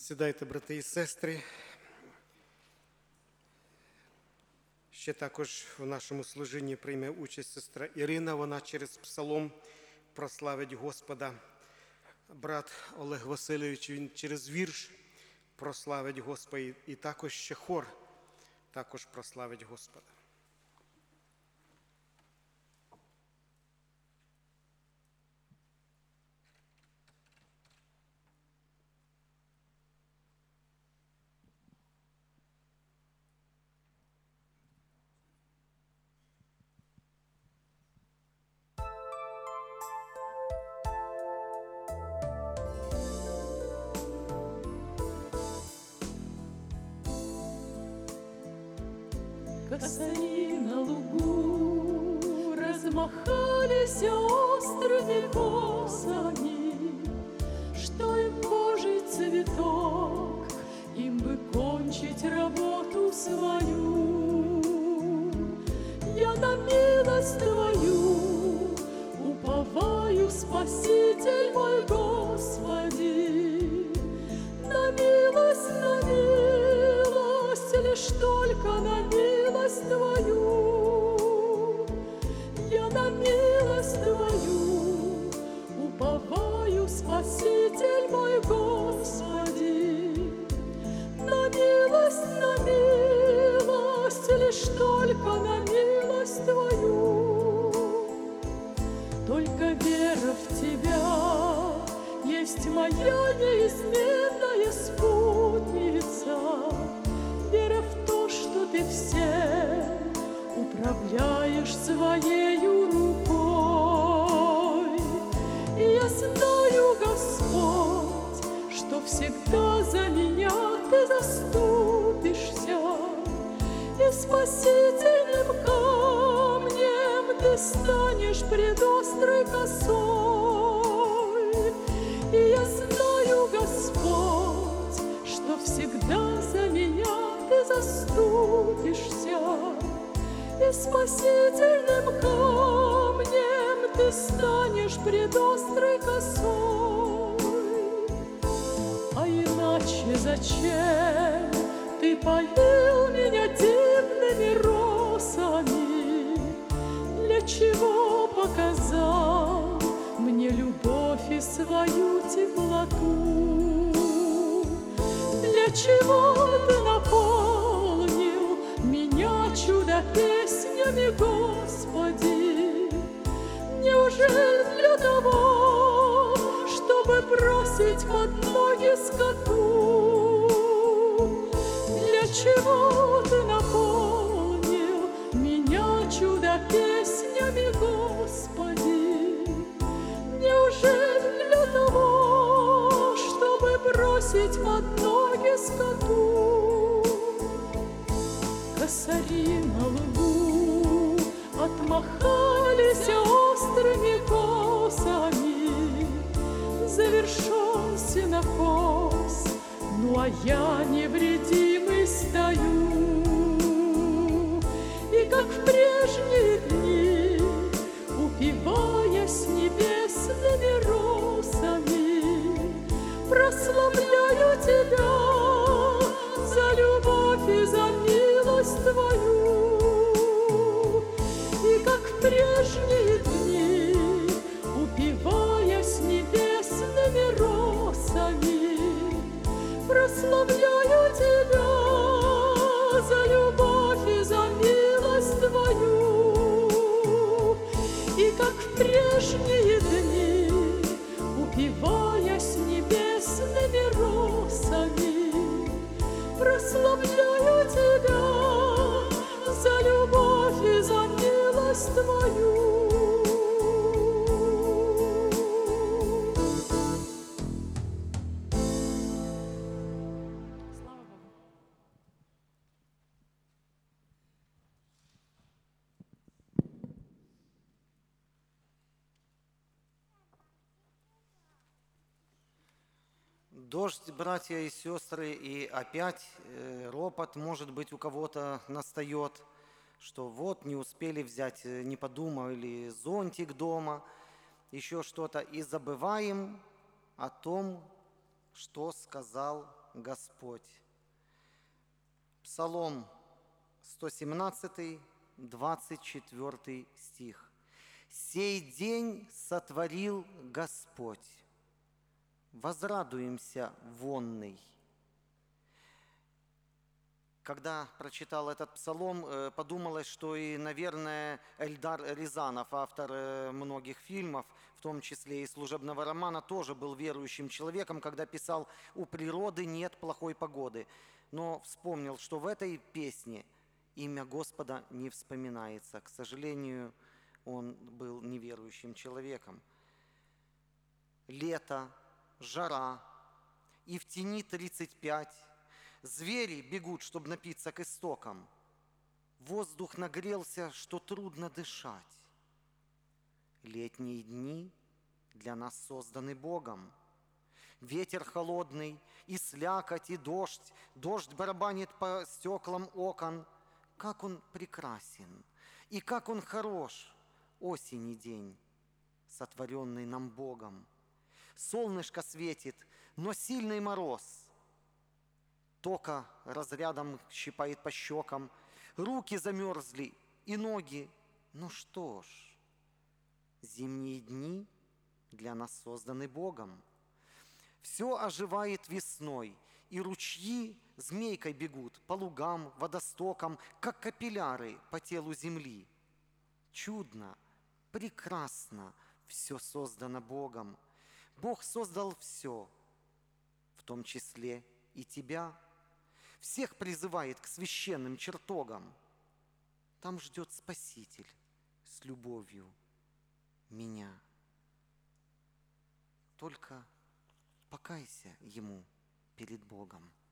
Сідайте, брати і сестри. Ще також в нашому служінні прийме участь сестра Ірина. Вона через псалом прославить Господа. Брат Олег Васильович, він через вірш прославить Господа. І також ще хор також прославить Господа. Косари на лугу размахались острыми косами, что им Божий цветок, им бы кончить работу свою. Я на милость Твою уповаю, Спаситель мой Господи, на милость, лишь только на милость Твою. Я на милость Твою уповаю, Спаситель мой Господи, на милость, лишь только на милость Твою. Только вера в Тебя есть моя неизменная спутница. Вера в то, что Ты всем управляешь Своею рукой. И я знаю, Господь, что всегда за меня Ты заступишься, и спасительным камнем Ты станешь пред острой косой. И я знаю, Господь, что всегда за меня Ты заступишься, и спасительным камнем Ты станешь пред острой косой. А иначе зачем Ты поил меня дивными росами? Для чего показал мне любовь и свою теплоту? Для чего Ты наполнил меня чудо-песнями, Господи? Неужели для того, чтобы бросить под ноги скоту? Для чего Ты наполнил меня чудо-песнями, Господи? Неужели для того, чтобы бросить под ноги скоту? Косари на лугу отмахались острыми косами, завершен сенокос, ну а я невредимый стою. И как в прежние дни, упиваясь небесными росами, прославляю Тебя за любовь и за милость Твою. И как в прежние дни, упиваясь небесными росами, прославляю Тебя за любовь и за милость Твою. И как в прежние дни, упиваясь небесными росами, прославляю Тебя за любовь и за милость Твою. Слава Богу. Дождь, братья и сестры, и опять ропот, может быть, у кого-то настает, что вот не успели взять, не подумали, зонтик дома, еще что-то, и забываем о том, что сказал Господь. Псалом 117, 24 стих. «Сей день сотворил Господь, возрадуемся вонный». Когда прочитал этот псалом, подумалось, что и, наверное, Эльдар Рязанов, автор многих фильмов, в том числе и служебного романа, тоже был верующим человеком, когда писал «У природы нет плохой погоды». Но вспомнил, что в этой песне имя Господа не вспоминается. К сожалению, он был неверующим человеком. Лето, жара, и в тени 35. Звери бегут, чтобы напиться к истокам. Воздух нагрелся, что трудно дышать. Летние дни для нас созданы Богом. Ветер холодный, и слякоть, и дождь. Дождь барабанит по стеклам окон. Как он прекрасен, и как он хорош, осени день, сотворенный нам Богом. Солнышко светит, но сильный мороз. Тока разрядом щипает по щекам, руки замерзли и ноги. Ну что ж, зимние дни для нас созданы Богом. Все оживает весной, и ручьи змейкой бегут по лугам, водостокам, как капилляры по телу земли. Чудно, прекрасно все создано Богом. Бог создал все, в том числе и тебя. Всех призывает к священным чертогам. Там ждет Спаситель с любовью меня. Только покайся Ему перед Богом.